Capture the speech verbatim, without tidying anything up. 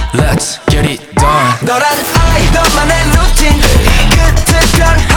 Let's get it done. 너란 아이 너만의 루틴 끝에 별